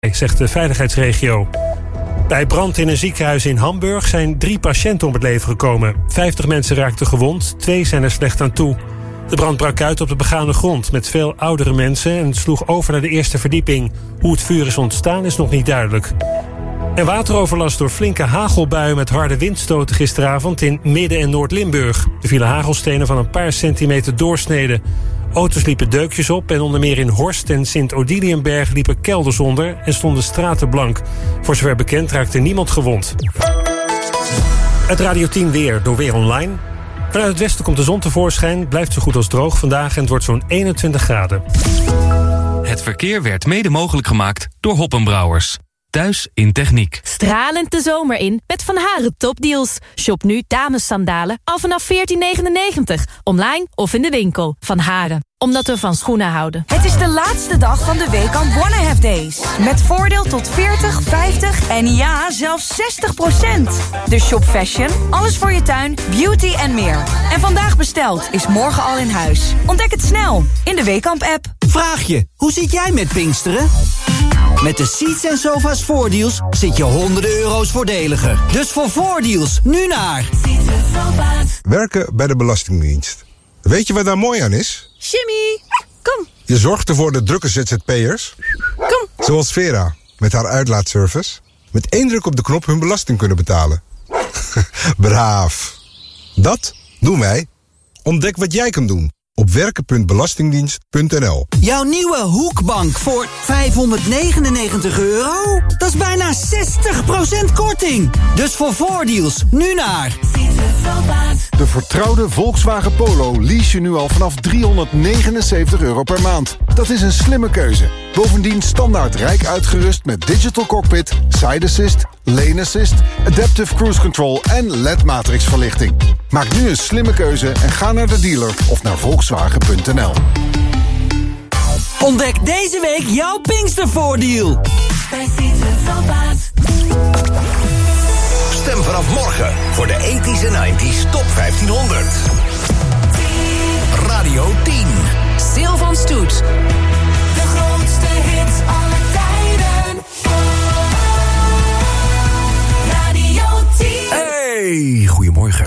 zegt de veiligheidsregio. Bij brand in een ziekenhuis in Hamburg zijn 3 patiënten om het leven gekomen. 50 mensen raakten gewond, 2 zijn er slecht aan toe. De brand brak uit op de begane grond met veel oudere mensen en sloeg over naar de eerste verdieping. Hoe het vuur is ontstaan is nog niet duidelijk. En wateroverlast door flinke hagelbuien met harde windstoten gisteravond in Midden- en Noord-Limburg. Er vielen hagelstenen van een paar centimeter doorsneden. Auto's liepen deukjes op en onder meer in Horst en Sint-Odiliënberg liepen kelders onder en stonden straten blank. Voor zover bekend raakte niemand gewond. Het Radio 10 weer door Weer Online. Vanuit het westen komt de zon tevoorschijn, blijft zo goed als droog vandaag en het wordt zo'n 21 graden. Het verkeer werd mede mogelijk gemaakt door Hoppenbrouwers. Thuis in techniek. Stralend de zomer in met Van Haren topdeals. Shop nu damessandalen al vanaf 14,99. Online of in de winkel. Van Haren. Omdat we van schoenen houden. Het is de laatste dag van de Weekamp Wanna Have Days. Met voordeel tot 40, 50 en ja, zelfs 60%. Dus shop fashion, alles voor je tuin, beauty en meer. En vandaag besteld is morgen al in huis. Ontdek het snel in de Weekamp-app. Vraag je, hoe zit jij met Pinksteren? Met de Seats en Sofa's voordeals zit je honderden euro's voordeliger. Dus voor voordeals, nu naar... Werken bij de Belastingdienst. Weet je wat daar mooi aan is? Jimmy, kom. Je zorgt ervoor de drukke ZZP'ers, Kom. zoals Vera, met haar uitlaatservice, met 1 druk op de knop hun belasting kunnen betalen. Braaf. Dat doen wij. Ontdek wat jij kan doen op werken.belastingdienst.nl. Jouw nieuwe Hoekbank voor €599? Dat is bijna 60% korting. Dus voor voordeals, nu naar... De vertrouwde Volkswagen Polo lease je nu al vanaf €379 per maand. Dat is een slimme keuze. Bovendien standaard rijk uitgerust met digital cockpit, side assist, lane assist, adaptive cruise control en LED-matrix verlichting. Maak nu een slimme keuze en ga naar de dealer of naar Volkswagen.nl. Ontdek deze week jouw Pinkstervoordeel. Stem vanaf morgen voor de 80s en 90s Top 1500. Radio 10. Sil van Stoet. De grootste hits aller tijden. Radio 10. Hey, goedemorgen.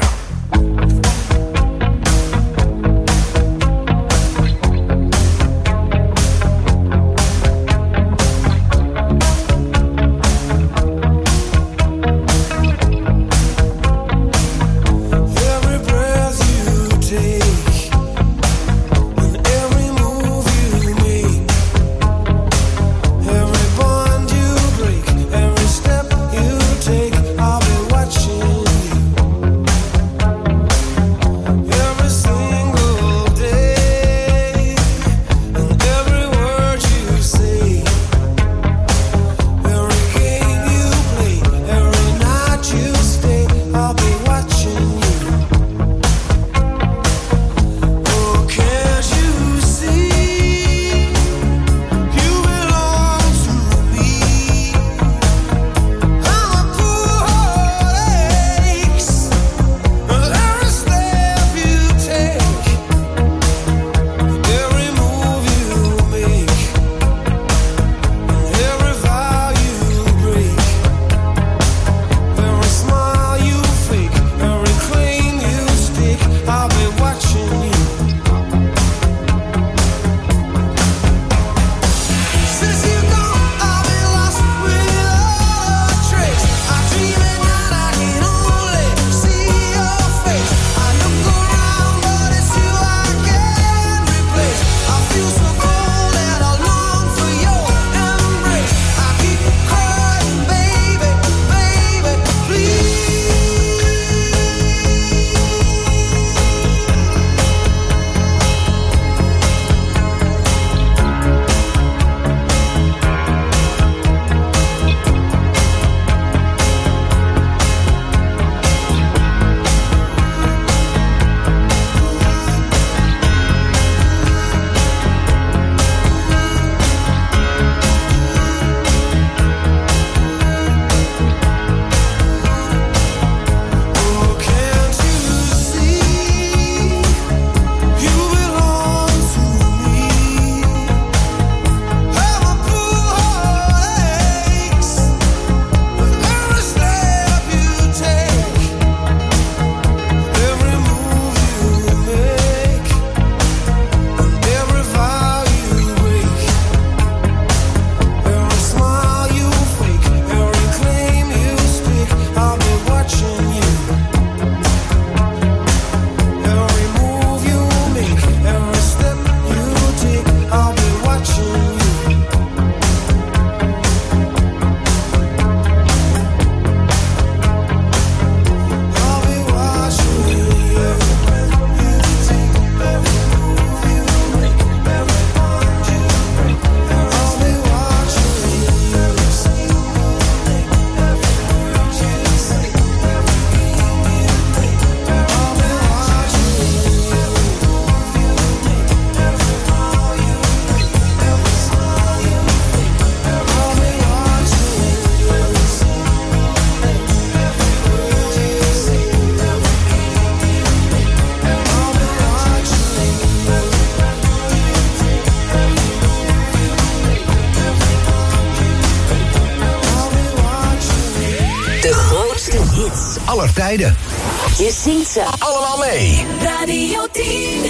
aller tijden. Je zingt ze allemaal mee. Radio 10.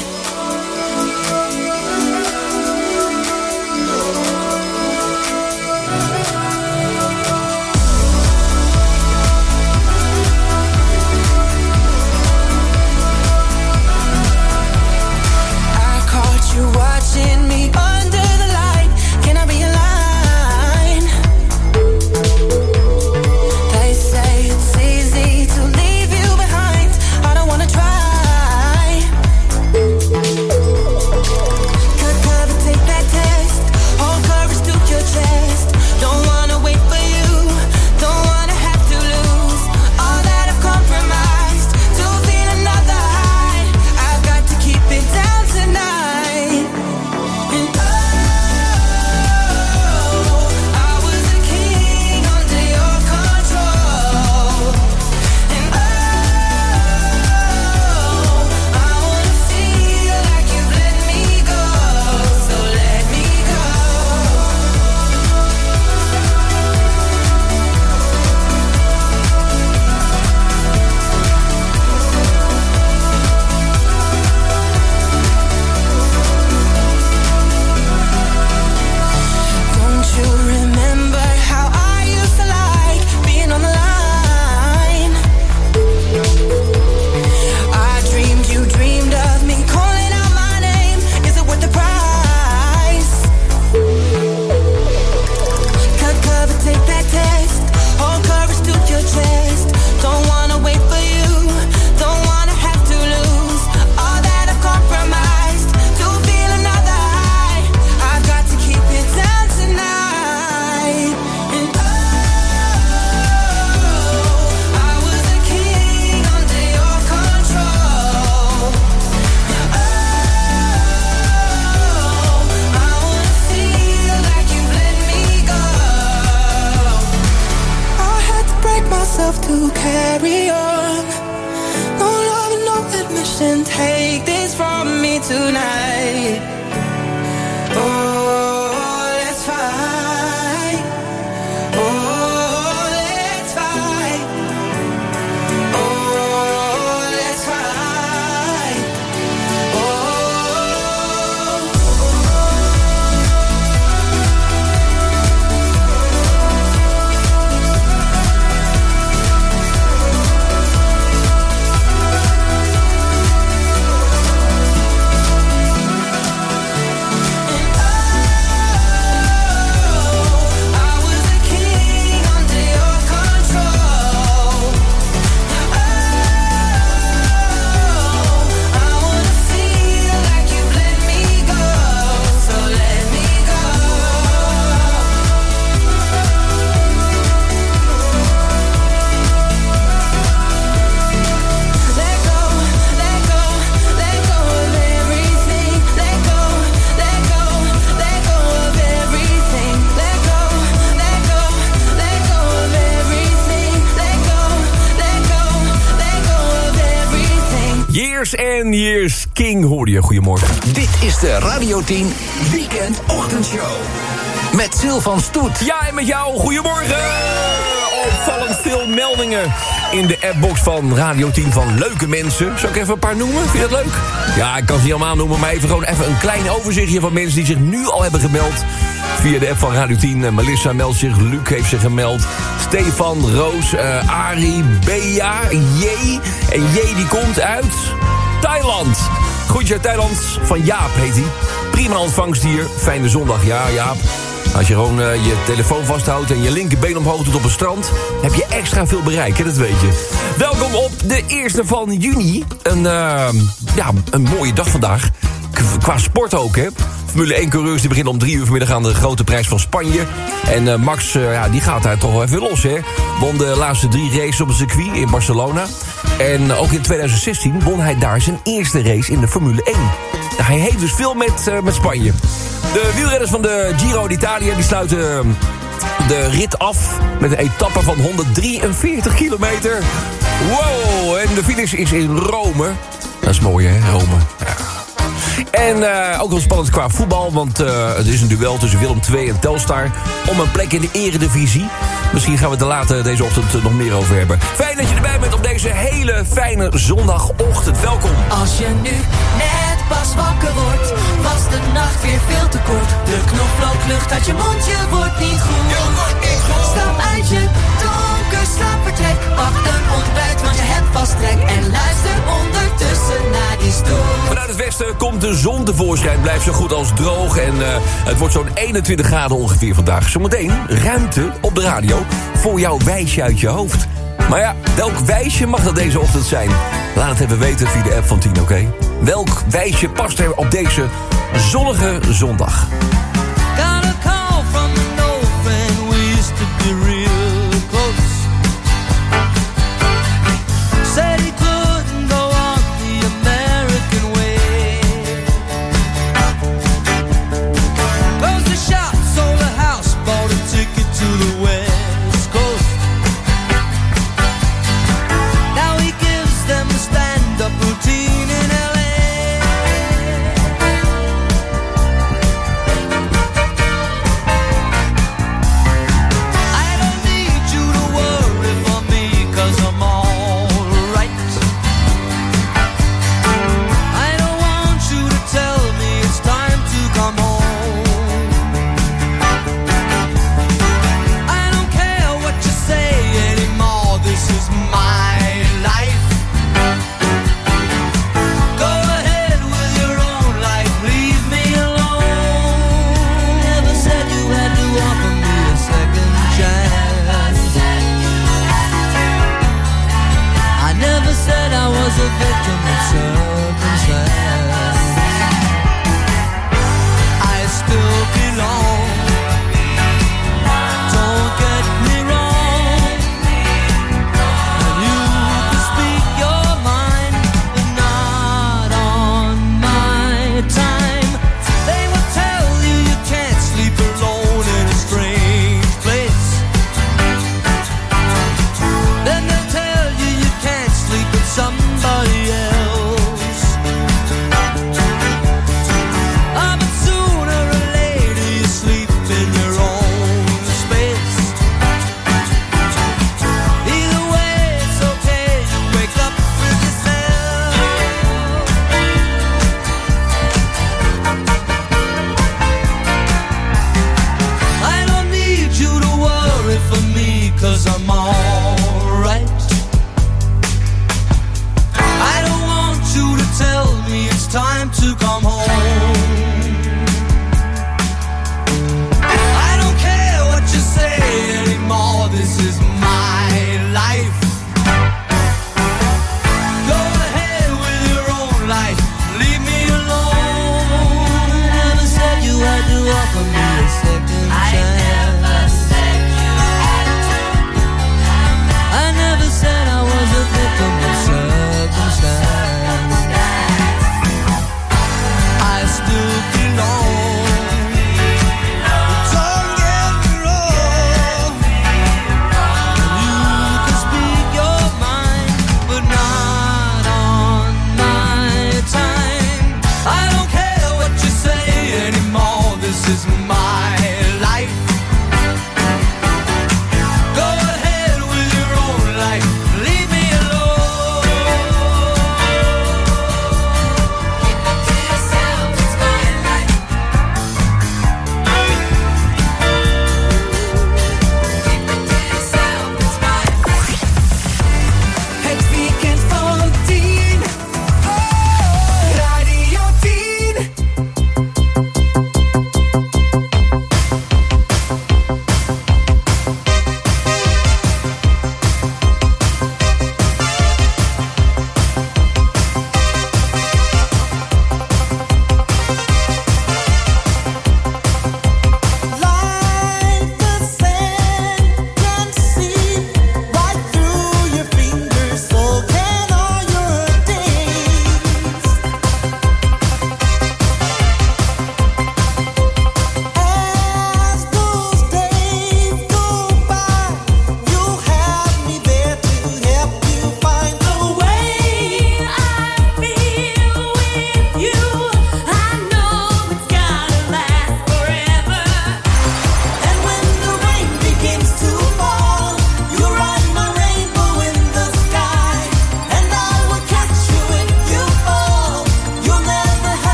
You watching me under the light. Can I be a line? They say it's easy to leave you behind. I don't wanna try. Cut cover, take that test. Hold courage to your chest. Don't wanna wait for you. Don't wanna have to lose all that I've compromised to feel another high. I've got to keep it down tonight. To carry on, no love, no admission. Take this from me tonight. Oh, let's fight. Oh, let's fight. Oh, let's fight. En Years King hoorde je. Goedemorgen. Dit is de Radio 10 Weekend Ochtendshow. Met Sil van Stoet. Ja, en met jou. Goedemorgen. Opvallend veel meldingen in de appbox van Radio 10 van leuke mensen. Zal ik even een paar noemen? Vind je dat leuk? Ja, ik kan ze niet allemaal noemen, maar even een klein overzichtje van mensen die zich nu al hebben gemeld via de app van Radio 10. Melissa meldt zich, Luc heeft zich gemeld, Stefan, Roos, Arie, Bea, J. En J die komt uit Thailand. Groetjes uit Thailand, van Jaap heet hij. Prima ontvangst hier, fijne zondag. Ja, Jaap. Als je gewoon je telefoon vasthoudt en je linkerbeen omhoog doet op het strand, heb je extra veel bereik, hè? Dat weet je. Welkom op de 1e van juni. Een mooie dag vandaag. Qua sport ook, hè. Formule 1-coureurs die beginnen om 3 uur vanmiddag aan de grote prijs van Spanje. En Max, die gaat daar toch wel even los, hè. Won de laatste 3 races op het circuit in Barcelona. En ook in 2016 won hij daar zijn eerste race in de Formule 1. Hij heeft dus veel met Spanje. De wielrenners van de Giro d'Italia die sluiten de rit af met een etappe van 143 kilometer. Wow, en de finish is in Rome. Dat is mooi, hè, Rome. Ja. En ook wel spannend qua voetbal, want het is een duel tussen Willem II en Telstar om een plek in de eredivisie. Misschien gaan we het er later deze ochtend nog meer over hebben. Fijn dat je erbij bent op deze hele fijne zondagochtend. Welkom. Als je nu net pas wakker wordt, was de nacht weer veel te kort. De knoflooklucht uit je mond, je wordt niet goed. Stap uit je donker slaapvertrek. Pak een ontbijt, want je hebt vast trek. En luister ondertussen naar die stoel. Vanuit het westen komt de zon tevoorschijn. Blijft zo goed als droog. En het wordt zo'n 21 graden ongeveer vandaag. Zometeen ruimte op de radio voor jouw wijsje uit je hoofd. Maar ja, welk wijsje mag dat deze ochtend zijn? Laat het even weten via de app van 10, oké? Welk wijsje past er op deze zonnige zondag? Got a call from an old friend, we used to be real close. Said he couldn't go on the American way. Closed the shop, sold a house, bought a ticket to the West Coast. Now he gives them a stand-up routine in L.A.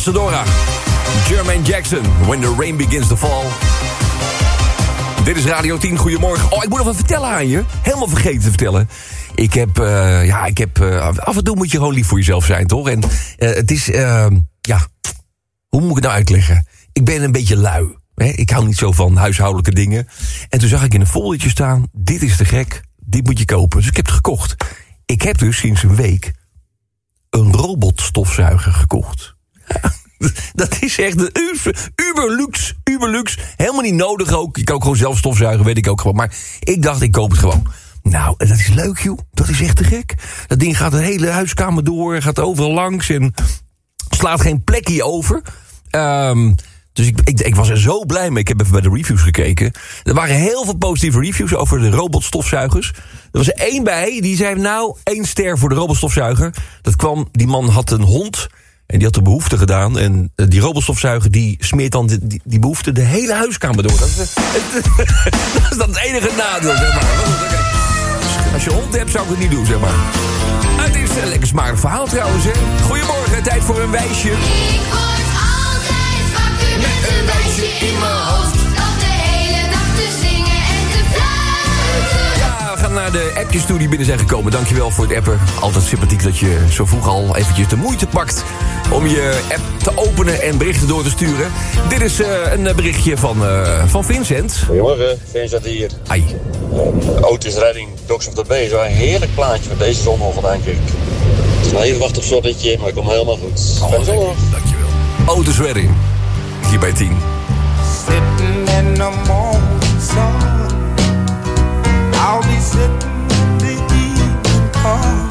Casadora. Jermaine Jackson, When the Rain Begins to Fall. Dit is Radio 10, goedemorgen. Oh, ik moet nog wat vertellen aan je. Helemaal vergeten te vertellen. Ik heb af en toe moet je gewoon lief voor jezelf zijn, toch? En het is, hoe moet ik het nou uitleggen? Ik ben een beetje lui. Hè? Ik hou niet zo van huishoudelijke dingen. En toen zag ik in een foldertje staan, dit is te gek, dit moet je kopen. Dus ik heb het gekocht. Ik heb dus sinds een week een robotstofzuiger gekocht. Dat is echt een uberluxe. Helemaal niet nodig ook. Je kan ook gewoon zelf stofzuigen, weet ik ook gewoon. Maar ik dacht, ik koop het gewoon. Nou, dat is leuk, joh. Dat is echt te gek. Dat ding gaat de hele huiskamer door, gaat overal langs en slaat geen plekje over. Dus ik was er zo blij mee. Ik heb even bij de reviews gekeken. Er waren heel veel positieve reviews over de robotstofzuigers. Er was er één bij, die zei 1 ster voor de robotstofzuiger. Die man had een hond en die had de behoefte gedaan. En die robotstofzuiger die smeert dan die behoefte de hele huiskamer door. Dat is dan het enige nadeel, zeg maar. Als je hond hebt, zou ik het niet doen, zeg maar. Het is een lekker smakelijk verhaal trouwens, hè. Goedemorgen, tijd voor een wijsje. Ik word altijd wakker met een wijsje in mijn hoofd. Op de hele dag te zingen en te fluiten. Ja, we gaan naar de appjes toe die binnen zijn gekomen. Dankjewel voor het appen. Altijd sympathiek dat je zo vroeg al eventjes de moeite pakt om je app te openen en berichten door te sturen. Dit is een berichtje van Vincent. Goedemorgen, Vincent hier. Ai. Otis Redding, Dogs of the Bay. Zo'n heerlijk plaatje voor deze zondag, denk ik. Het is nog even wachten op zonnetje, maar het komt helemaal goed. Fijne zondag. Dankjewel. Otis Redding, hier bij 10. Sitting in the morning sun, I'll be sitting in the evening come,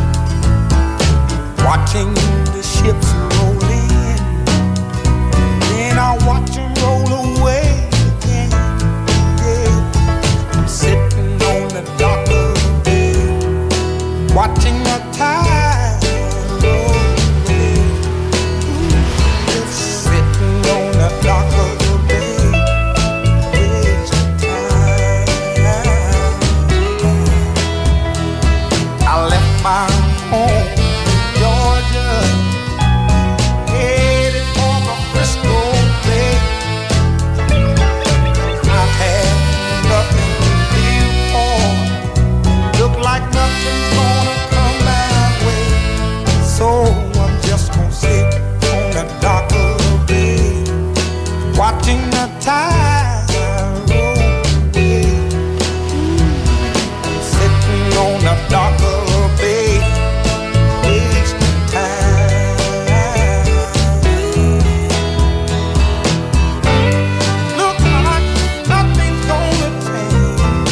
watching the ships roll in, then I'll watch them roll away again. Yeah. I'm sitting on the dock of the bay, watching the tide roll away. Just sitting on the dock of the bay, wasting time. I left my home in Georgia, headed for the Frisco Bay. I've had nothing to live for, look like nothing's gonna come my way. So I'm just gonna sit on the dock of the bay, watching the tide roll away. I'm sitting on the dock of the bay, wasting time. Look like nothing's gonna change,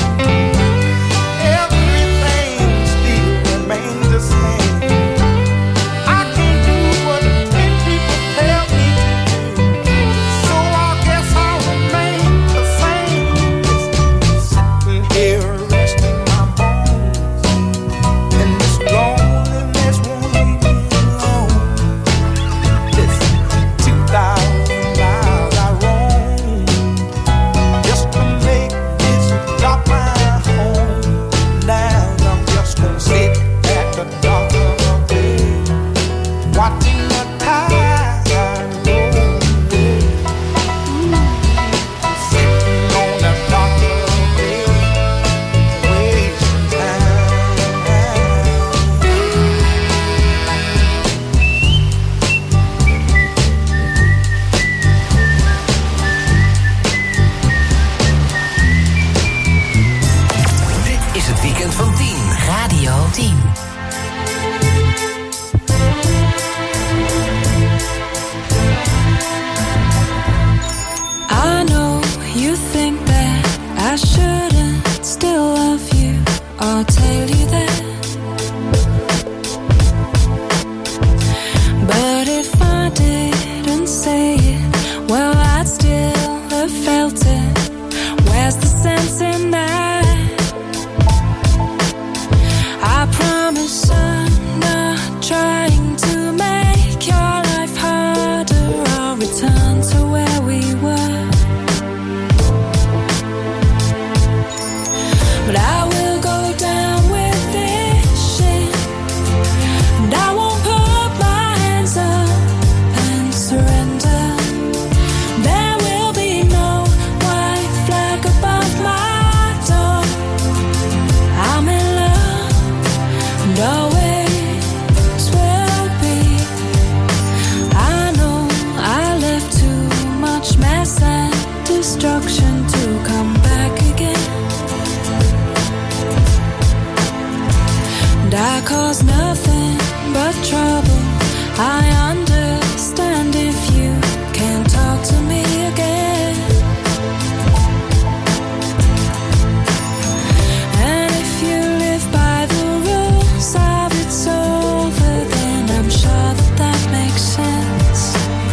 everything still remains the same. I can't do what 10 people tell me to do, so I guess I'll remain the same. Sitting here resting my bones, and this loneliness won't leave me alone. This 2,000 miles I roam, just to make this dock my home. Now I'm just gonna sit at the dock of the bay, watching the tide roll away. Sitting on the dock of the bay, wasting time. Dit is het weekend van 10. Radio 10. I know you think that I shouldn't still love you. I'll tell you that. But if I didn't say it, well, I'd still have felt it. Where's the sense in that? I promise I'm not trying to make your life harder. I'll return to where we were. permission to come back again. And I cause nothing but trouble. I understand if you can't talk to me again. And if you live by the rules of it's over, then I'm sure that that makes sense.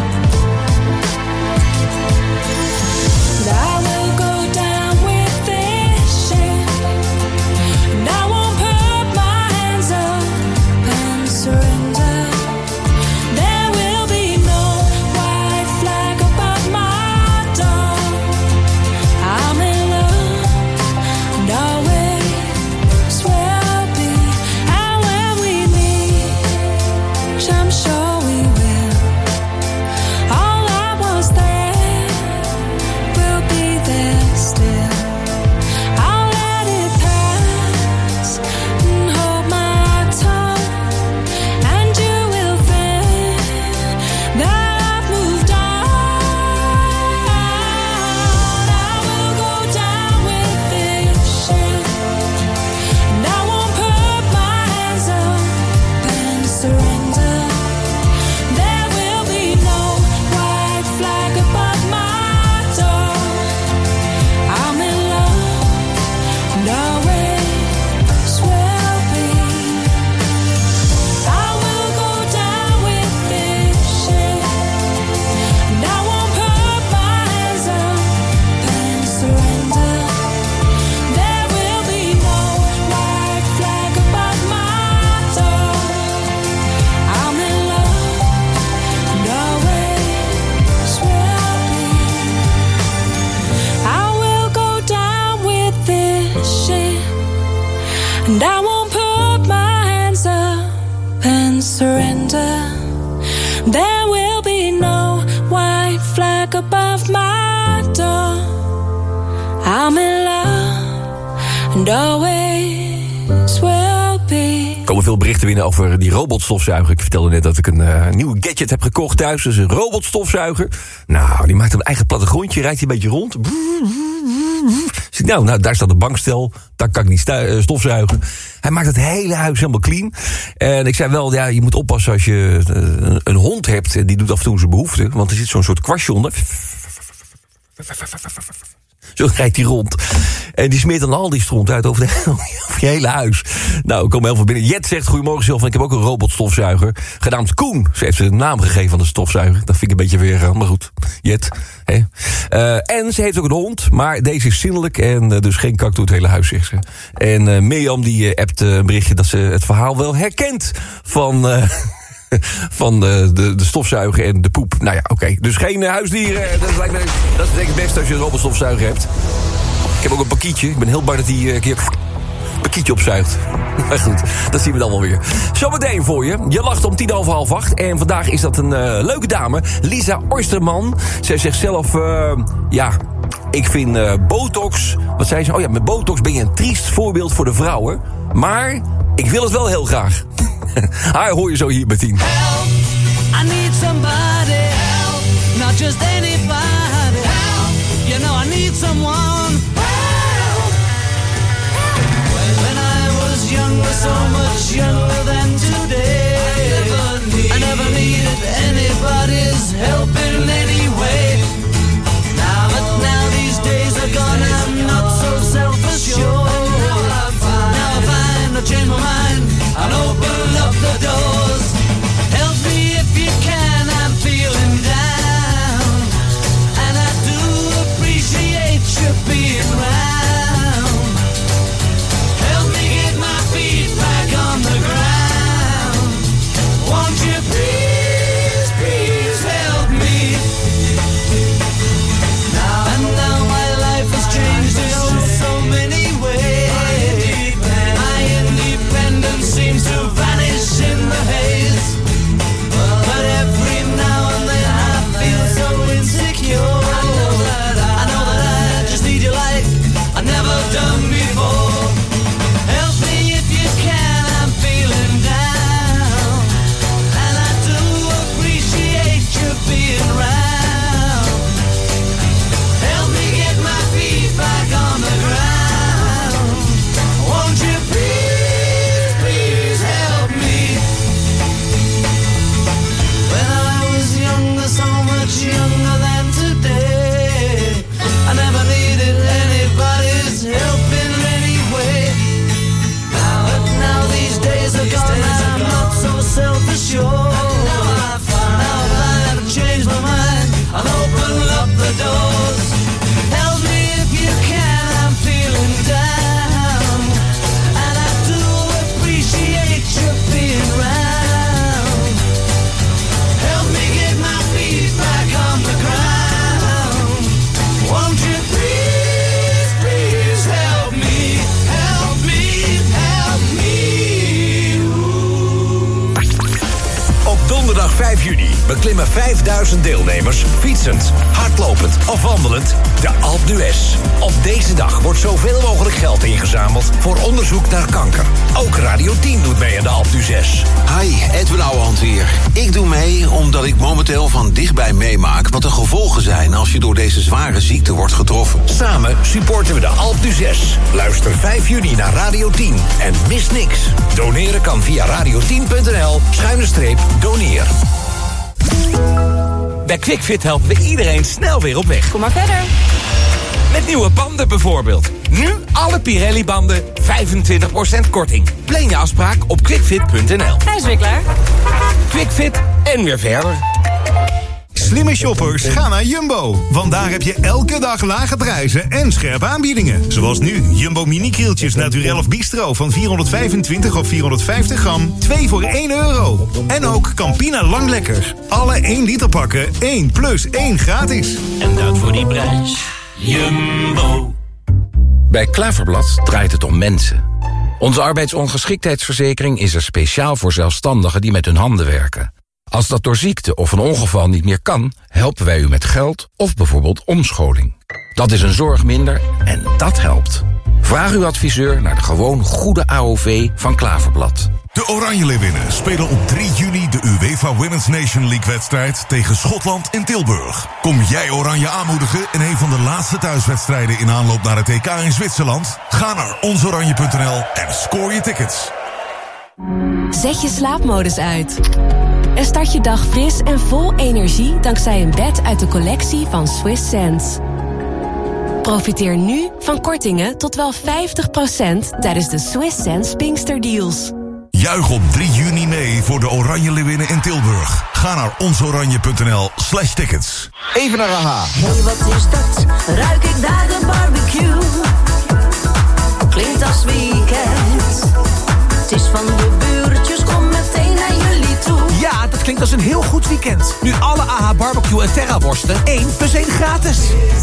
And I will go down with this ship, and I won't put my hands up and surrender. There will be no white flag above my door. I'm in love, and always will be. And when we meet, I'm sure we will. All that was there will be there still. I'll let it pass and hold my tongue, and you will think that I've moved on. I will go down with this ship, and I won't put my hands up and surrender. There will be no white flag above my door. I'm in love, and always will be. I will go down with this ship, and I won't put my hands up and surrender. There will be no white flag above my door. I'm in love, and always will be. I will go down with this ship, and I won't put my hands up and surrender. There will be no white flag above my door. I'm in love, and always will be. Er komen veel berichten binnen over die robotstofzuiger. Ik vertelde net dat ik een nieuwe gadget heb gekocht thuis. Dat is een robotstofzuiger. Nou, die maakt een eigen plattegrondje, rijdt hij een beetje rond. Nou, daar staat een bankstel. Daar kan ik niet stofzuigen. Hij maakt het hele huis helemaal clean. En ik zei wel, ja, je moet oppassen als je een hond hebt. En die doet af en toe zijn behoefte. Want er zit zo'n soort kwastje onder. Zo rijdt hij rond. En die smeert dan al die stront uit over je hele huis. Nou, er komen heel veel binnen. Jet zegt, goedemorgen Sylvan, ik heb ook een robotstofzuiger. Genaamd Koen. Ze heeft een naam gegeven aan de stofzuiger. Dat vind ik een beetje weer, maar goed. Jet. Hè. En ze heeft ook een hond. Maar deze is zindelijk en dus geen kak door het hele huis, zegt ze. En Mirjam die appt een berichtje dat ze het verhaal wel herkent van de stofzuiger en de poep. Nou ja, oké. Dus geen huisdieren. Dat is denk ik best als je een robotstofzuiger hebt. Ik heb ook een pakietje. Ik ben heel bang dat die een keer een pakietje opzuigt. Maar goed, dat zien we dan wel weer. Zometeen voor je. Je lacht om 7:30. En vandaag is dat een leuke dame. Lisa Oysterman. Zij zegt zelf, ik vind botox. Wat zei ze? Oh ja, met botox ben je een triest voorbeeld voor de vrouwen. Maar ik wil het wel heel graag. Haar hoor je zo hier bij 10. Help, I need somebody. Help, not just anybody. Help, you know I need someone. Help. When I was younger, so much younger than today, I never needed anybody's help in any way. Now these days are gone, I'm not so self-assured. Now I find I change my mind and open up the doors. Help me if you can, I'm feeling down, and I do appreciate you being round. Help me get my feet back on the ground. Won't you please, please help me? beklimmen 5000 deelnemers fietsend, hardlopend of wandelend de Alpe d'Huez. Op deze dag wordt zoveel mogelijk geld ingezameld voor onderzoek naar kanker. Ook Radio 10 doet mee aan de Alpe d'Huez. Hi, Edwin Ouwehand hier. Ik doe mee omdat ik momenteel van dichtbij meemaak wat de gevolgen zijn als je door deze zware ziekte wordt getroffen. Samen supporten we de Alpe d'Huez. Luister 5 juni naar Radio 10 en mis niks. Doneren kan via radio10.nl/doneer. Bij QuickFit helpen we iedereen snel weer op weg. Kom maar verder. Met nieuwe banden bijvoorbeeld. Nu alle Pirelli-banden 25% korting. Plan je afspraak op quickfit.nl. Hij is weer klaar. QuickFit en weer verder. Slimme shoppers, ga naar Jumbo. Want daar heb je elke dag lage prijzen en scherpe aanbiedingen. Zoals nu, Jumbo mini-krieltjes Naturel of Bistro van 425 of 450 gram. 2 voor €1. En ook Campina Lang Lekker. Alle 1 liter pakken, 1 plus 1 gratis. En dat voor die prijs. Jumbo. Bij Klaverblad draait het om mensen. Onze arbeidsongeschiktheidsverzekering is er speciaal voor zelfstandigen die met hun handen werken. Als dat door ziekte of een ongeval niet meer kan, helpen wij u met geld of bijvoorbeeld omscholing. Dat is een zorg minder en dat helpt. Vraag uw adviseur naar de gewoon goede AOV van Klaverblad. De Oranje Leeuwinnen spelen op 3 juni de UEFA Women's Nation League-wedstrijd tegen Schotland in Tilburg. Kom jij Oranje aanmoedigen in een van de laatste thuiswedstrijden in aanloop naar het EK in Zwitserland? Ga naar onsoranje.nl en score je tickets. Zet je slaapmodus uit. En start je dag fris en vol energie dankzij een bed uit de collectie van Swiss Sense. Profiteer nu van kortingen tot wel 50% tijdens de Swiss Sense Pinkster Deals. Juich op 3 juni mee voor de Oranje Leeuwinnen in Tilburg. Ga naar onsoranje.nl/tickets. Even naar AHA. Hey, wat is dat? Ruik ik daar de barbecue? Klinkt als weekend. Het is van de buurtjes, kom meteen naar jullie toe. Ja, dat klinkt als een heel goed weekend. Nu alle AH barbecue en Terra worsten 1 plus 1 gratis.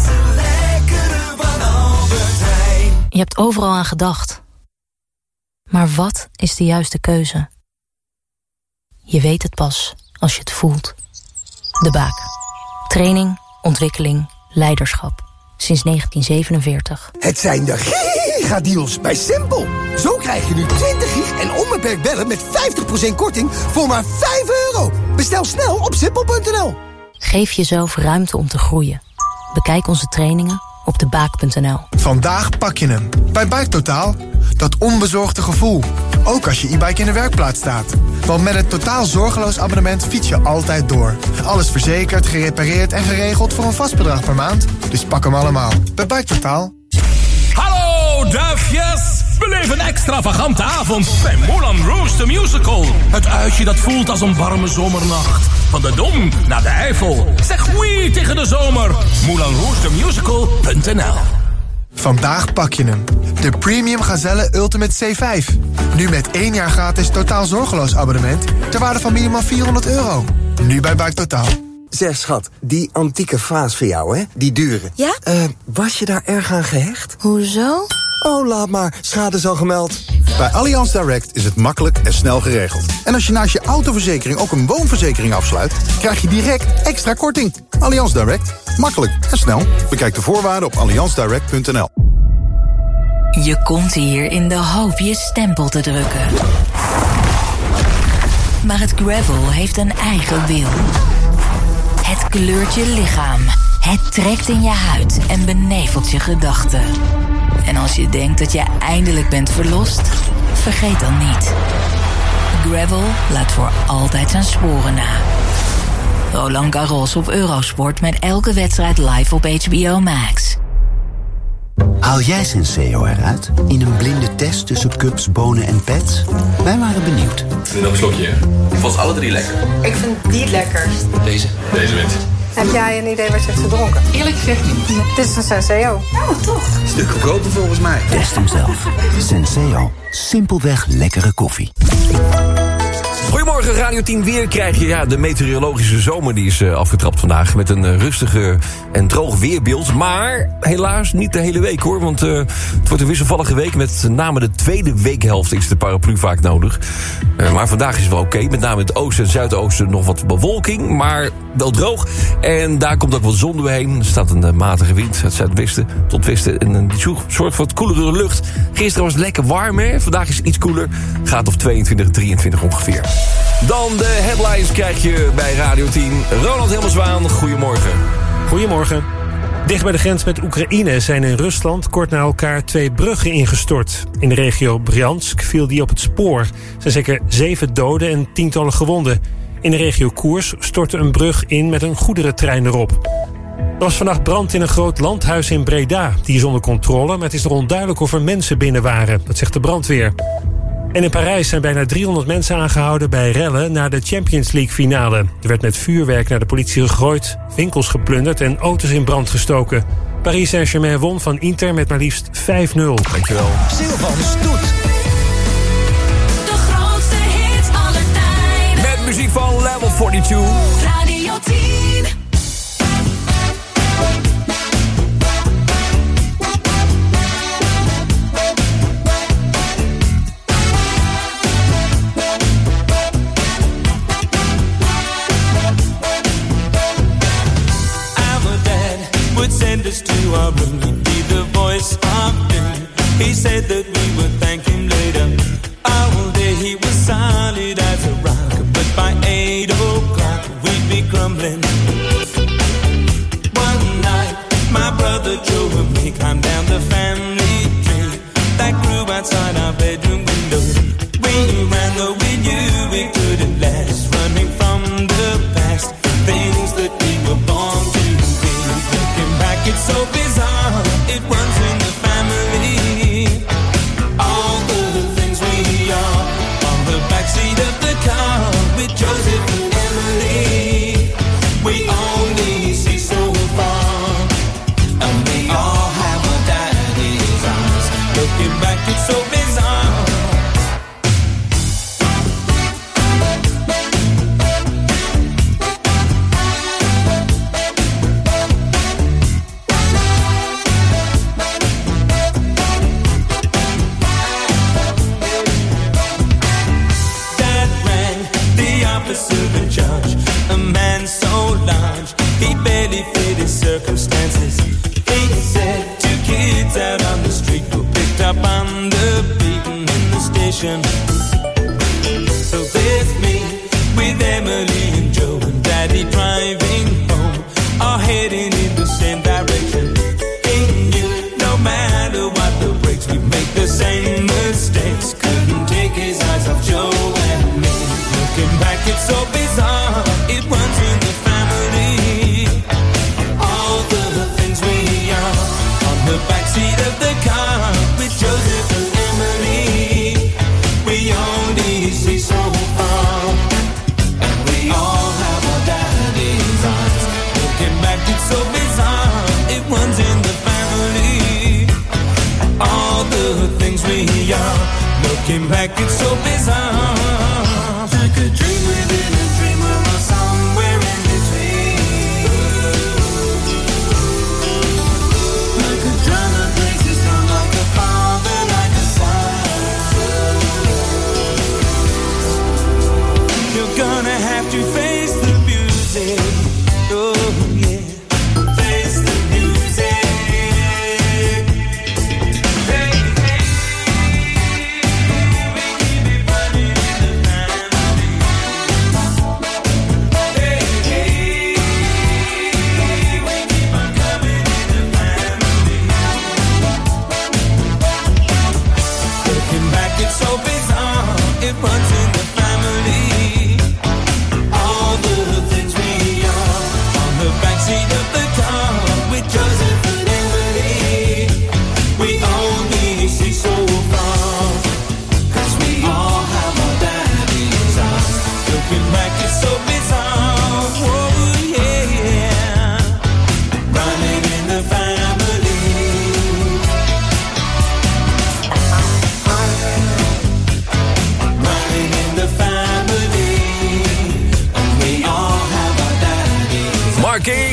Je hebt overal aan gedacht. Maar wat is de juiste keuze? Je weet het pas als je het voelt. De Baak. Training, ontwikkeling, leiderschap. Sinds 1947. Het zijn de gigadeals bij Simpel. Zo krijg je nu 20 gig en onbeperkt bellen met 50% korting voor maar €5. Bestel snel op simpel.nl. Geef jezelf ruimte om te groeien. Bekijk onze trainingen op debaak.nl. Vandaag pak je hem. Bij Bike Totaal. Dat onbezorgde gevoel. Ook als je e-bike in de werkplaats staat. Want met het totaal zorgeloos abonnement fiets je altijd door. Alles verzekerd, gerepareerd en geregeld voor een vast bedrag per maand. Dus pak hem allemaal. Bij Bike Totaal. Hallo duifjes! Beleef een extravagante avond bij Moulin Rouge the Musical. Het uitje dat voelt als een warme zomernacht. Van de Dom naar de Eifel. Zeg oui tegen de zomer. MoulinRougeTheMusical.nl. Vandaag pak je hem. De Premium Gazelle Ultimate C5. Nu met 1 jaar gratis totaal zorgeloos abonnement ter waarde van minimaal €400. Nu bij Bike Totaal. Zeg schat, die antieke vaas voor jou, hè? Die dure. Ja? Was je daar erg aan gehecht? Hoezo? Oh, laat maar. Schade is al gemeld. Bij Allianz Direct is het makkelijk en snel geregeld. En als je naast je autoverzekering ook een woonverzekering afsluit, krijg je direct extra korting. Allianz Direct. Makkelijk en snel. Bekijk de voorwaarden op allianzdirect.nl. Je komt hier in de hoop je stempel te drukken. Maar het gravel heeft een eigen wil. Het kleurt je lichaam. Het trekt in je huid en benevelt je gedachten. En als je denkt dat je eindelijk bent verlost, vergeet dan niet. Gravel laat voor altijd zijn sporen na. Roland Garros op Eurosport met elke wedstrijd live op HBO Max. Haal jij Senseo eruit in een blinde test tussen cups, bonen en pets? Wij waren benieuwd. Nu nog een slokje. Ik vond ze alle 3 lekker. Ik vind die het lekkerst. Deze wint. Heb jij een idee wat je hebt gedronken? Eerlijk gezegd niet. Dit is een Senseo. Oh, toch? Stuk goedkoper volgens mij. Test hem zelf. Senseo. Simpelweg lekkere koffie. Goedemorgen, Radio 10 weer krijg je. Ja, de meteorologische zomer die is afgetrapt vandaag. Met een rustige en droog weerbeeld. Maar helaas niet de hele week hoor. Want het wordt een wisselvallige week. Met name de tweede weekhelft is de paraplu vaak nodig. Maar vandaag is het wel oké. Met name in het oosten en zuidoosten nog wat bewolking. Maar wel droog. En daar komt ook wat zon doorheen. Er staat een matige wind uit het zuidwesten tot westen. En die zorgt voor wat koelere lucht. Gisteren was het lekker warm hè. Vandaag is het iets koeler. Gaat op 22, 23 ongeveer. Dan de headlines krijg je bij Radio 10. Ronald Helmerswaan, goedemorgen. Goedemorgen. Dicht bij de grens met Oekraïne zijn in Rusland kort na elkaar 2 bruggen ingestort. In de regio Bryansk viel die op het spoor. Er zijn zeker 7 doden en tientallen gewonden. In de regio Koers stortte een brug in met een goederentrein erop. Er was vannacht brand in een groot landhuis in Breda. Die is onder controle, maar het is nog onduidelijk of er mensen binnen waren. Dat zegt de brandweer. En in Parijs zijn bijna 300 mensen aangehouden bij rellen na de Champions League finale. Er werd met vuurwerk naar de politie gegooid, winkels geplunderd en auto's in brand gestoken. Paris Saint-Germain won van Inter met maar liefst 5-0. Dankjewel. Silvans doet. De grootste hits aller tijden. Met muziek van Level 42. Radio 10. Send us to our room, he'd be the voice of doom. He said that we would thank him later. All day he was solid as a rock, but by 8 o'clock we'd be crumbling. One night, my brother Joe and me climbed down the family tree that grew outside our bedroom window. We ran though we knew it couldn't last, running from the past, things that we were born to. It's so bizarre, it runs in the family. All the things we are on the backseat of the car with Joseph and Emily. We only see so far, and we all have a daddy's eyes. Looking back, it's so bizarre. Officer in charge, a man so large, he barely fit his circumstances. He said 2 kids out on the street were picked up on the beaten in the station. So there's me with Emily and Joe and Daddy driving home, all heading in the same direction. He knew no matter what the breaks, we make the same mistakes. Couldn't take his eyes off Joe and me. Looking back, it's so bizarre, it runs in the family. All the things we are on the backseat of the car with Joseph and Emily. We only see so far, and we all have our daddy's eyes. Looking back, it's so bizarre, it runs in the family. All the things we are, looking back, it's so bizarre. Like a dream within a dream, or somewhere in between. Like a drama plays its drum, like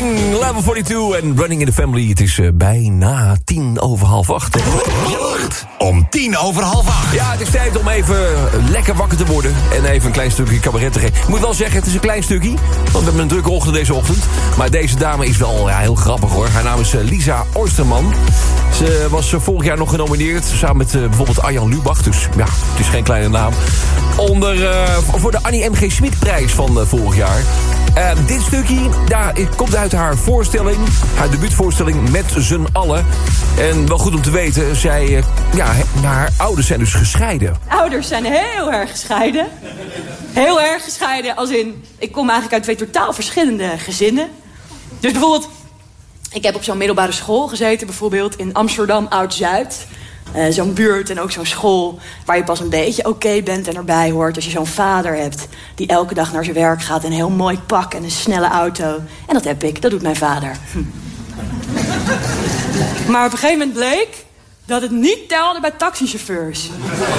King, Level 42 en Running in the Family. Het is bijna 8:10. Je lacht om 8:10. Ja, het is tijd om even lekker wakker te worden. En even een klein stukje cabaret te geven. Ik moet wel zeggen, het is een klein stukje. Want we hebben een drukke ochtend deze ochtend. Maar deze dame is wel heel grappig hoor. Haar naam is Lisa Oysterman. Ze was vorig jaar nog genomineerd. Samen met bijvoorbeeld Arjan Lubach. Dus ja, het is geen kleine naam. Voor de Annie M.G. Schmid-prijs van vorig jaar. Dit stukje komt uit haar voorstelling. Haar debuutvoorstelling Met z'n allen. En wel goed om te weten, haar ouders zijn dus gescheiden. Ouders zijn heel erg gescheiden. Heel erg gescheiden, als in... Ik kom eigenlijk uit 2 totaal verschillende gezinnen. Dus bijvoorbeeld... Ik heb op zo'n middelbare school gezeten, bijvoorbeeld in Amsterdam Oud-Zuid. Zo'n buurt en ook zo'n school waar je pas een beetje oké bent en erbij hoort. Als je zo'n vader hebt die elke dag naar zijn werk gaat in een heel mooi pak en een snelle auto. En dat heb ik, dat doet mijn vader. Maar op een gegeven moment bleek dat het niet telde bij taxichauffeurs.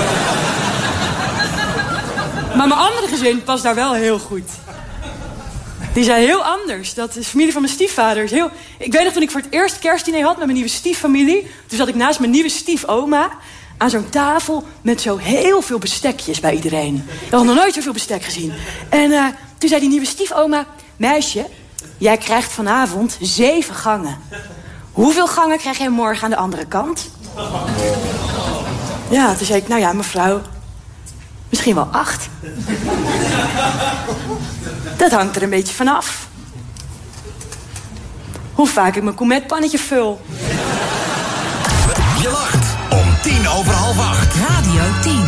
Maar mijn andere gezin past daar wel heel goed. Die zijn heel anders. Dat is de familie van mijn stiefvader. Ik weet nog, toen ik voor het eerst kerstdiner had met mijn nieuwe stieffamilie. Toen zat ik naast mijn nieuwe stiefoma aan zo'n tafel met zo heel veel bestekjes bij iedereen. Ik had nog nooit zoveel bestek gezien. En toen zei die nieuwe stiefoma... Meisje, jij krijgt vanavond 7 gangen. Hoeveel gangen krijg jij morgen aan de andere kant? Ja, toen zei ik, nou ja, mevrouw... Misschien wel 8. Dat hangt er een beetje vanaf. Hoe vaak ik mijn coumetpannetje vul. Je lacht om 8:10. Radio 10.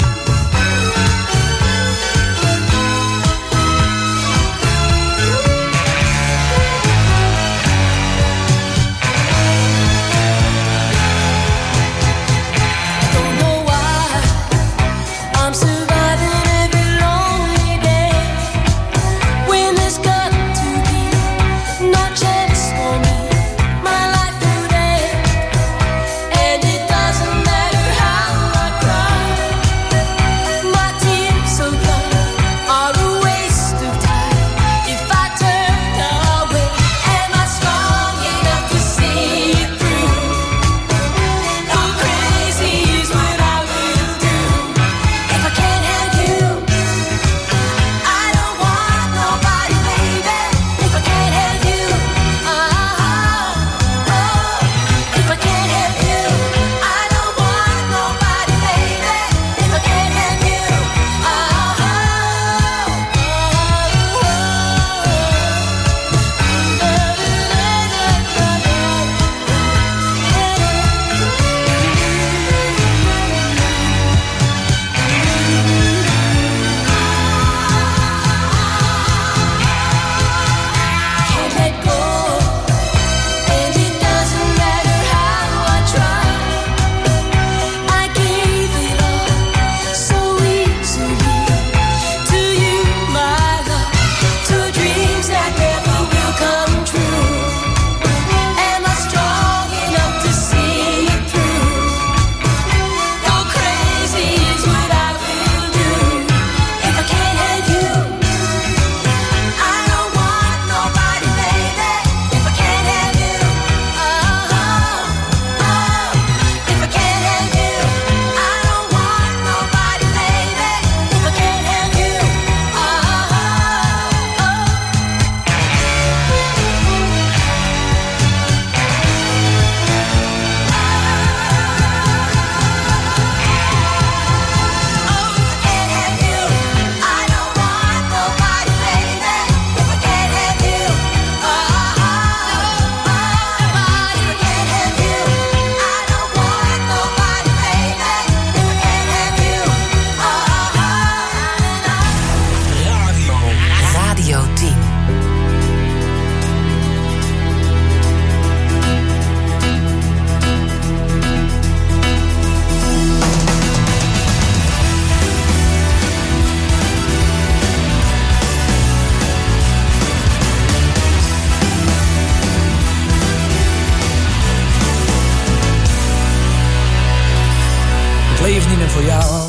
leef niet meer voor jou.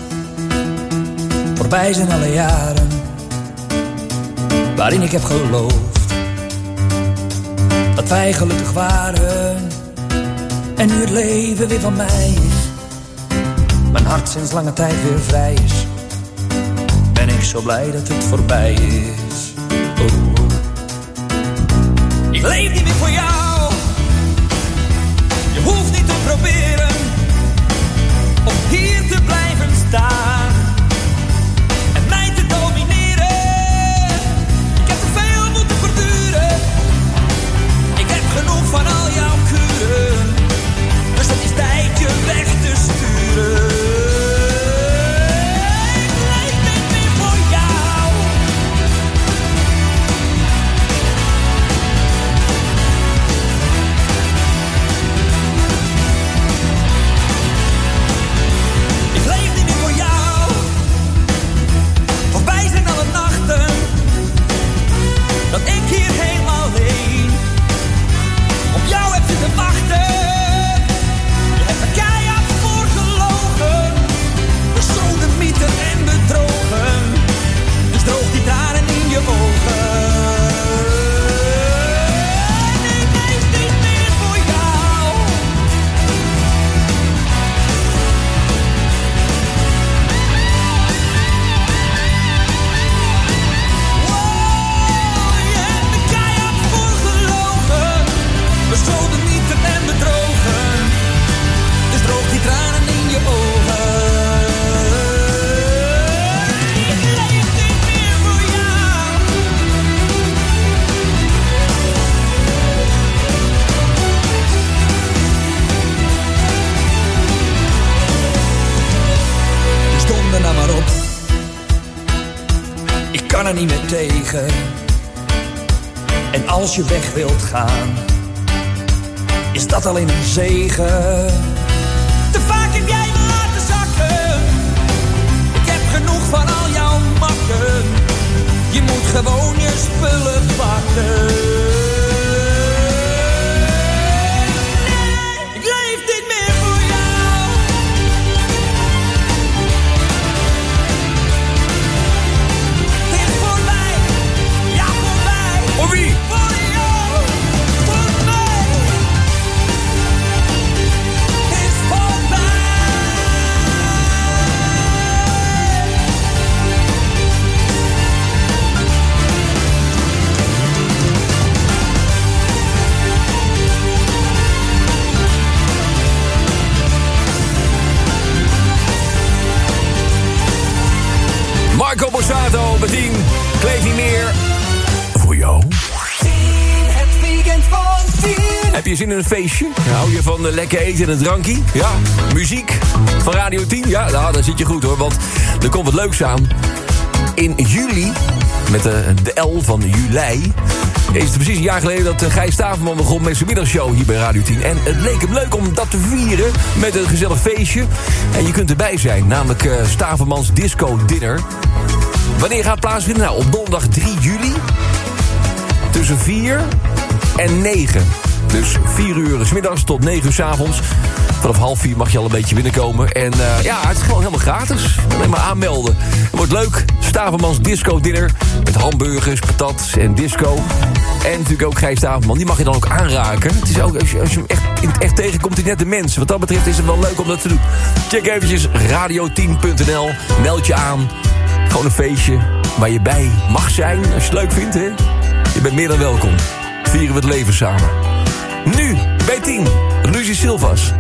Voorbij zijn alle jaren waarin ik heb geloofd dat wij gelukkig waren en nu het leven weer van mij is. Mijn hart sinds lange tijd weer vrij is. Ben ik zo blij dat het voorbij is. Oh, oh. Ik leef niet meer voor jou. Je hoeft niet te proberen om hier te blijven staan en mij te domineren. Ik heb te veel moeten verduren. Ik heb genoeg van al jouw kuren, dus het is tijd je weg te sturen. Dat ik hier helemaal alleen op jou heb zitten wachten. Je hebt er keihard voor gelogen, beschroden, mythen en bedrogen. Dus droog die tranen in je ogen. Ik leef niet meer voor jou. Beschoten, mythen en bedrogen. Dus droog die tranen in je ogen. Ik leef niet meer voor jou. Dus donder nou maar op. Ik kan er niet meer tegen. En als je weg wilt gaan, is dat alleen een zegen. Te vaak heb jij me laten zakken. Ik heb genoeg van al jouw makken. Je moet gewoon je spullen pakken. Nee, ik leef niet meer voor jou. Het is voorbij, ja voorbij. Voor wie? Voor jou, voor mij. Marco Borsato met 10. Kleef niet meer. Voor jou. Het weekend van 10. Heb je zin in een feestje? Hou je van lekker eten en een drankje? Ja. Muziek van Radio 10? Ja, nou, daar zit je goed hoor. Want er komt wat leuks aan. In juli, met de L van juli, is het precies een jaar geleden dat Gijs Staverman begon met zijn middagshow hier bij Radio 10. En het leek hem leuk om dat te vieren met een gezellig feestje. En je kunt erbij zijn, namelijk Stavermans Disco Dinner. Wanneer gaat het plaatsvinden? Nou, op donderdag 3 juli. Tussen 4 en 9. Dus 4 uur 's middags tot 9 uur 's avonds. Vanaf 3:30 mag je al een beetje binnenkomen. En ja, het is gewoon helemaal gratis. Alleen maar aanmelden. Het wordt leuk. Stavermans Disco Dinner. Met hamburgers, patats en disco. En natuurlijk ook Gijs Staverman. Die mag je dan ook aanraken. Het is ook, als je hem in het echt tegenkomt, is net de mens. Wat dat betreft is het wel leuk om dat te doen. Check eventjes radio10.nl. Meld je aan. Gewoon een feestje waar je bij mag zijn. Als je het leuk vindt, hè. Je bent meer dan welkom. Vieren we het leven samen. Nu, bij 10. Lucie Silvas.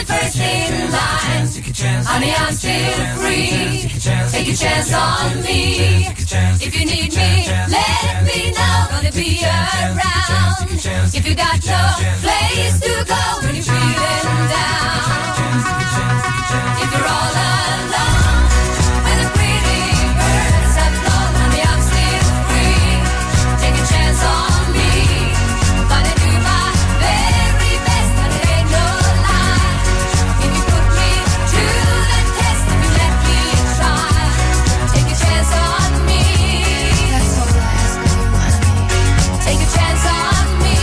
the first in line. Honey, I'm still free. Take a chance on me. If you need me, let me know. Gonna be around. If you got no place to go when you're feeling down. If you're all alone, when the pretty birds have flown, honey, I'm still free. Take a chance on me. Gonna do my very best, but it ain't no lie. If you put me to the test, if you let me try, take a chance on me. That's all I ask of you, honey. Take a chance on me.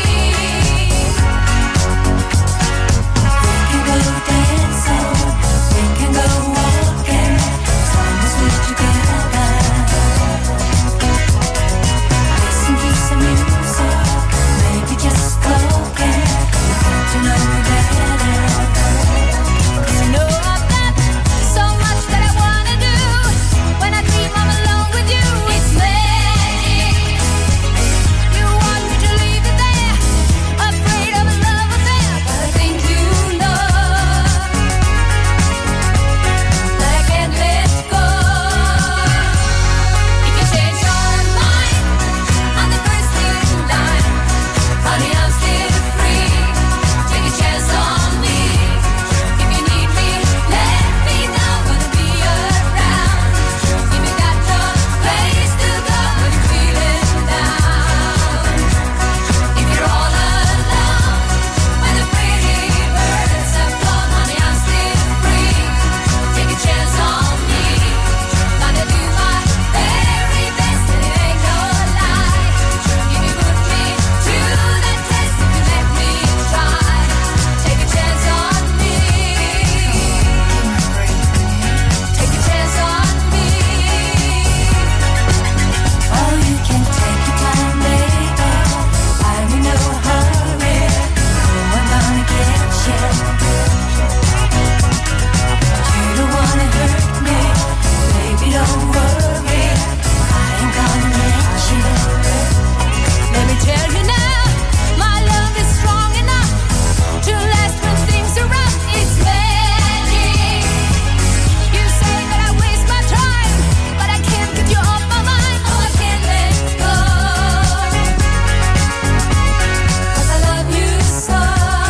We can go dancing, we can go walking, as long as we're together. Listen to some music, maybe just talking, get to know you better. 'Cause you know I've got so much that I wanna do. When I dream I'm alone with you, it's magic. You want me to leave it there, afraid of a love affair, but I think you know that I can't let go. If you change your mind on the first in line, honey, I'm still free. Take a chance on me. If you need me, let me know. Gonna be around. If you got no place to go when you're feeling down. If you're all alone, when the pretty birds have flown, honey, I'm still free. Take a chance on me. Gonna do my very best, and it ain't no lie. If you put me to the test, if you let me try, take a chance on me. Take a chance on me. Oh, you can take your time, baby. I'm in no hurry. Oh, I'm gonna get you. You don't wanna hurt me, baby, don't worry. I ain't gonna let you. Let me tell you now, my love is strong enough to last when things are rough. It's magic. You say that I waste my time, but I can't get you off my mind. Oh, I can't let go, 'cause I love you so.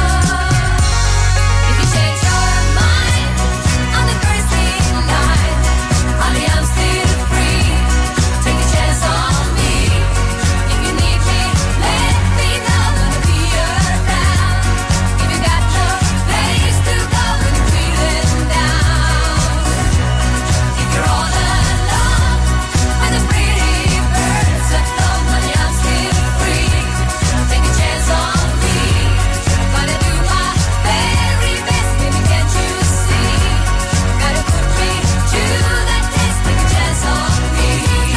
If you change your mind on the first in line, honey, I'm still free. Take a chance on me. If you need me, let me know. Gonna be around. If you got no place to go when you're feeling down. If you're all alone, when the pretty birds have flown, honey, I'm still free. Take a chance on me. Gonna do my very best, baby, can't you see? Gotta put me to the test. Take a chance on me.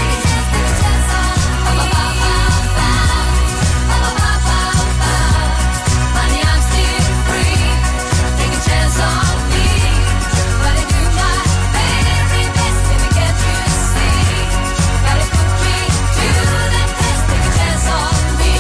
Honey, I'm still free. Take a chance on me. Gonna do my very best, baby, can't you see? Gotta put me to the test. Take a chance on me.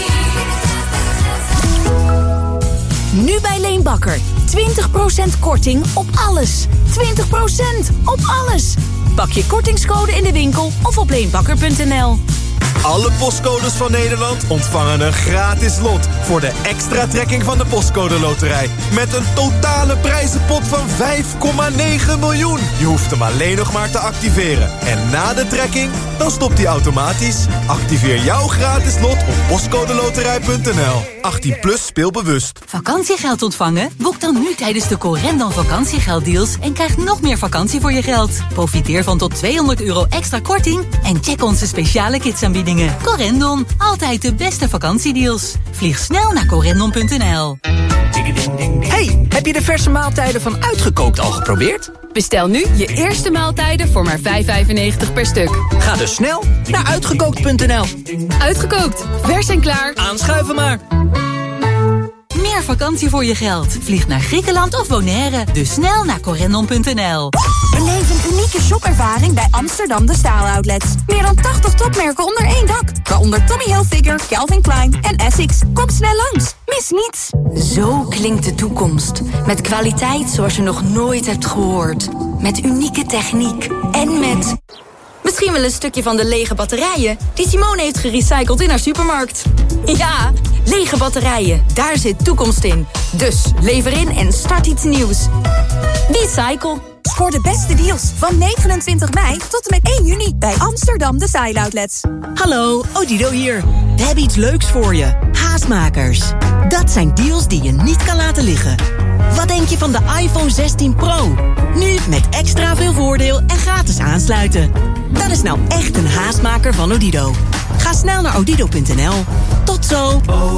Nu bij Leenbakker. 20% korting op alles. 20% op alles. Pak je kortingscode in de winkel of op leenbakker.nl. Alle postcodes van Nederland ontvangen een gratis lot voor de extra trekking van de Postcode Loterij. Met een totale prijzenpot van 5,9 miljoen. Je hoeft hem alleen nog maar te activeren. En na de trekking, dan stopt hij automatisch. Activeer jouw gratis lot op postcodeloterij.nl. 18+ speelbewust. Vakantiegeld ontvangen? Boek dan nu tijdens de Corendon vakantiegelddeals en krijg nog meer vakantie voor je geld. Profiteer van tot €200 extra korting en check onze speciale kidsaanbiedingen. Corendon, altijd de beste vakantiedeals. Vlieg snel naar corendon.nl. Hey, heb je de verse maaltijden van Uitgekookt al geprobeerd? Bestel nu je eerste maaltijden voor maar €5,95 per stuk. Ga dus snel naar uitgekookt.nl. Uitgekookt, vers en klaar. Aanschuiven maar. meer vakantie voor je geld. Vlieg naar Griekenland of Bonaire. Dus snel naar corendon.nl. Beleef een unieke shopervaring bij Amsterdam De Staal Outlets. Meer dan 80 topmerken onder één dak. Waaronder Tommy Hilfiger, Calvin Klein en Essex. Kom snel langs. Mis niets. Zo klinkt de toekomst. Met kwaliteit zoals je nog nooit hebt gehoord. Met unieke techniek. En met... misschien wel een stukje van de lege batterijen die Simone heeft gerecycled in haar supermarkt. Ja, lege batterijen. Daar zit toekomst in. Dus lever in en start iets nieuws. Recycle. Scoor de beste deals van 29 mei tot en met 1 juni bij Amsterdam De Style Outlets. Hallo, Odido hier. We hebben iets leuks voor je. Haastmakers. Dat zijn deals die je niet kan laten liggen. Wat denk je van de iPhone 16 Pro? Nu met extra veel voordeel en gratis aansluiten. Dat is nou echt een haastmaker van Odido. Ga snel naar odido.nl. Tot zo.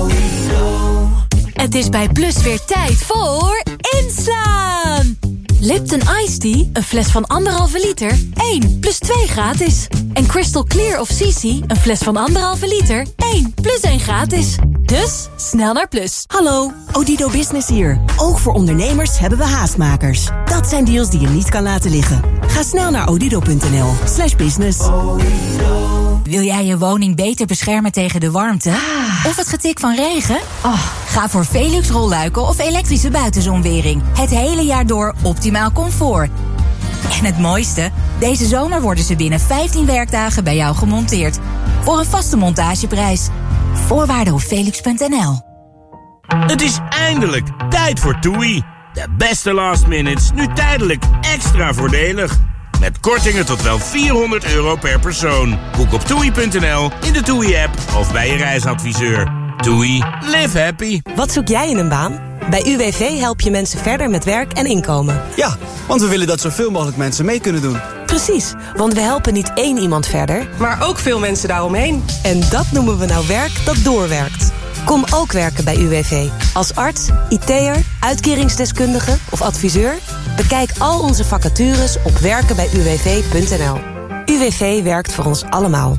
Het is bij Plus weer tijd voor inslaan. Lipton Iced Tea, een fles van 1,5 liter, 1 plus 2 gratis. En Crystal Clear of CC, een fles van 1,5 liter, 1 plus 1 gratis. Dus snel naar Plus. Hallo, Odido Business hier. Ook voor ondernemers hebben we haastmakers. Dat zijn deals die je niet kan laten liggen. Ga snel naar odido.nl/business. Wil jij je woning beter beschermen tegen de warmte? Of het getik van regen? Ga voor Velux rolluiken of elektrische buitenzonwering. Het hele jaar door optimaal comfort. En het mooiste? Deze zomer worden ze binnen 15 werkdagen bij jou gemonteerd. Voor een vaste montageprijs. Voorwaarden op velux.nl. Het is eindelijk tijd voor TUI. De beste last minutes, nu tijdelijk extra voordelig. Met kortingen tot wel €400 per persoon. Boek op TUI.nl, in de TUI-app of bij je reisadviseur. TUI, live happy. Wat zoek jij in een baan? Bij UWV help je mensen verder met werk en inkomen. Ja, want we willen dat zoveel mogelijk mensen mee kunnen doen. Precies, want we helpen niet één iemand verder, Maar ook veel mensen daaromheen. En dat noemen we nou werk dat doorwerkt. Kom ook werken bij UWV. Als arts, IT'er, uitkeringsdeskundige of adviseur. Bekijk al onze vacatures op werkenbijuwv.nl. UWV werkt voor ons allemaal.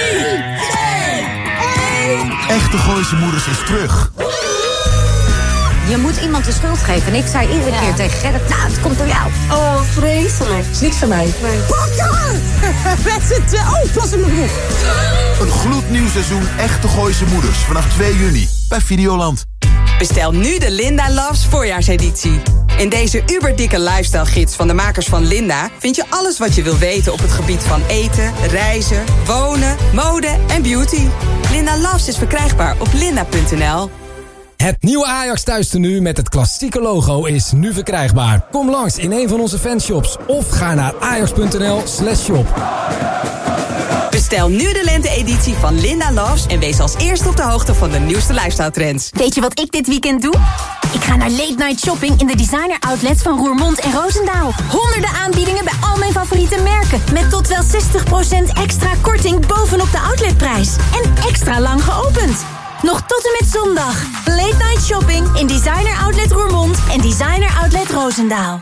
Echte Gooise Moeders is terug. Je moet iemand de schuld geven. En ik zei iedere keer tegen Gerrit, nou, het komt door jou. Oh, vreselijk. Is niks van mij. Met z'n tweeën. Oh, pas in mijn broek. Een gloednieuw seizoen Echte Gooise Moeders vanaf 2 juni bij Videoland. Bestel nu de Linda Loves voorjaarseditie. In deze uberdikke lifestyle gids van de makers van Linda vind je alles wat je wil weten op het gebied van eten, reizen, wonen, mode en beauty. Linda Loves is verkrijgbaar op linda.nl. Het nieuwe Ajax thuistenu met het klassieke logo is nu verkrijgbaar. Kom langs in een van onze fanshops of ga naar ajax.nl/shop. Bestel nu de lente-editie van Linda Loves en wees als eerste op de hoogte van de nieuwste lifestyle trends. Weet je wat ik dit weekend doe? Ik ga naar late night shopping in de designer outlets van Roermond en Roosendaal. Honderden aanbiedingen bij al mijn favoriete merken. Met tot wel 60% extra korting bovenop de outletprijs. En extra lang geopend. Nog tot en met zondag. Late night shopping in designer outlet Roermond en designer outlet Roosendaal.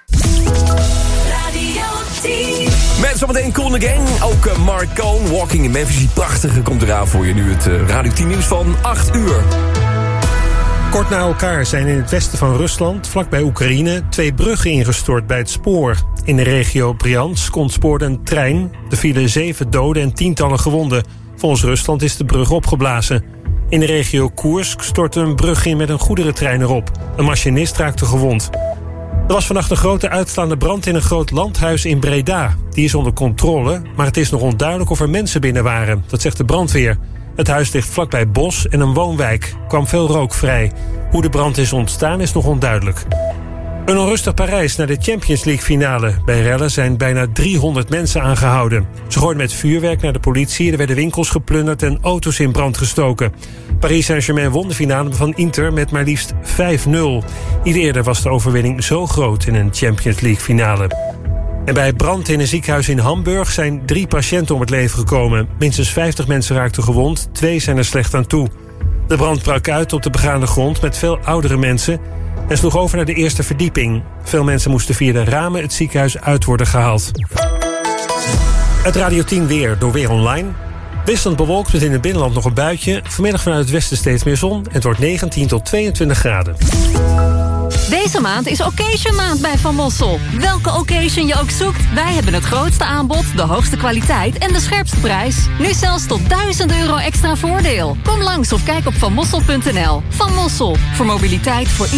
Met zometeen Cool Gang, ook Mark Cohn, Walking in Memphis. Die prachtige komt eraan voor je nu het Radio 10 nieuws van 8 uur. Kort na elkaar zijn in het westen van Rusland, vlakbij Oekraïne, 2 bruggen ingestort bij het spoor. In de regio Bryansk ontspoorde een trein. Er vielen 7 doden en tientallen gewonden. Volgens Rusland is de brug opgeblazen. In de regio Koersk stortte een brug in met een goederentrein erop. Een machinist raakte gewond. Er was vannacht een grote uitslaande brand in een groot landhuis in Breda. Die is onder controle, maar het is nog onduidelijk of er mensen binnen waren. Dat zegt de brandweer. Het huis ligt vlakbij bos en een woonwijk. Er kwam veel rook vrij. Hoe de brand is ontstaan is nog onduidelijk. Een onrustig Parijs naar de Champions League finale. Bij rellen zijn bijna 300 mensen aangehouden. Ze gooiden met vuurwerk naar de politie. Er werden winkels geplunderd en auto's in brand gestoken. Paris Saint-Germain won de finale van Inter met maar liefst 5-0. Niet eerder was de overwinning zo groot in een Champions League finale. En bij brand in een ziekenhuis in Hamburg zijn 3 patiënten om het leven gekomen. Minstens 50 mensen raakten gewond, 2 zijn er slecht aan toe. De brand brak uit op de begaande grond met veel oudere mensen en sloeg over naar de eerste verdieping. Veel mensen moesten via de ramen het ziekenhuis uit worden gehaald. Het Radio 10 weer door Weer Online. Wisselend bewolkt met in het binnenland nog een buitje. Vanmiddag vanuit het westen steeds meer zon. En het wordt 19 tot 22 graden. Deze maand is Occasion maand bij Van Mossel. Welke occasion je ook zoekt, wij hebben het grootste aanbod, de hoogste kwaliteit en de scherpste prijs. Nu zelfs tot €1000 extra voordeel. Kom langs of kijk op vanmossel.nl. Van Mossel, voor mobiliteit voor